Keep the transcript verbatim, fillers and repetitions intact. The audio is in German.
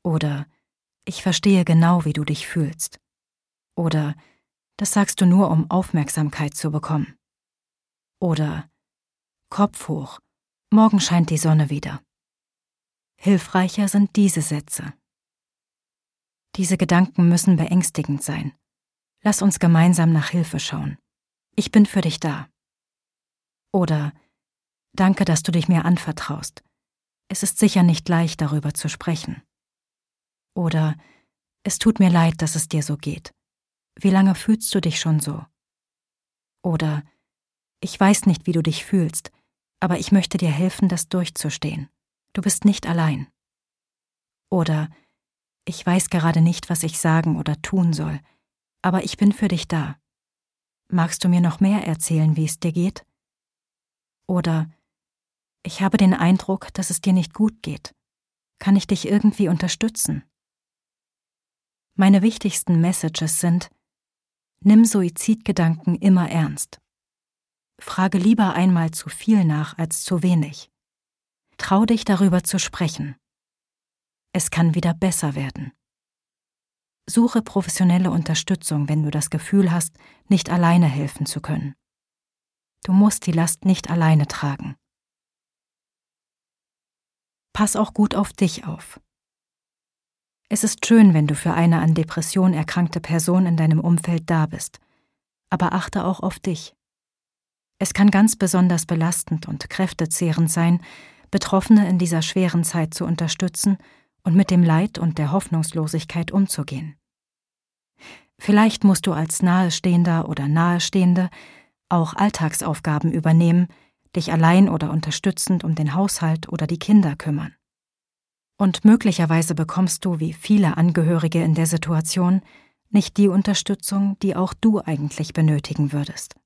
Oder ich verstehe genau, wie du dich fühlst. Oder das sagst du nur, um Aufmerksamkeit zu bekommen. Oder Kopf hoch, morgen scheint die Sonne wieder. Hilfreicher sind diese Sätze. Diese Gedanken müssen beängstigend sein. Lass uns gemeinsam nach Hilfe schauen. Ich bin für dich da. Oder danke, dass du dich mir anvertraust. Es ist sicher nicht leicht, darüber zu sprechen. Oder es tut mir leid, dass es dir so geht. Wie lange fühlst du dich schon so? Oder ich weiß nicht, wie du dich fühlst, aber ich möchte dir helfen, das durchzustehen. Du bist nicht allein. Oder ich weiß gerade nicht, was ich sagen oder tun soll, aber ich bin für dich da. Magst du mir noch mehr erzählen, wie es dir geht? Oder ich habe den Eindruck, dass es dir nicht gut geht. Kann ich dich irgendwie unterstützen? Meine wichtigsten Messages sind: Nimm Suizidgedanken immer ernst. Frage lieber einmal zu viel nach als zu wenig. Trau dich, darüber zu sprechen. Es kann wieder besser werden. Suche professionelle Unterstützung, wenn du das Gefühl hast, nicht alleine helfen zu können. Du musst die Last nicht alleine tragen. Pass auch gut auf dich auf. Es ist schön, wenn du für eine an Depression erkrankte Person in deinem Umfeld da bist, aber achte auch auf dich. Es kann ganz besonders belastend und kräftezehrend sein, Betroffene in dieser schweren Zeit zu unterstützen und mit dem Leid und der Hoffnungslosigkeit umzugehen. Vielleicht musst du als Nahestehender oder Nahestehende auch Alltagsaufgaben übernehmen, dich allein oder unterstützend um den Haushalt oder die Kinder kümmern. Und möglicherweise bekommst du, wie viele Angehörige in der Situation, nicht die Unterstützung, die auch du eigentlich benötigen würdest.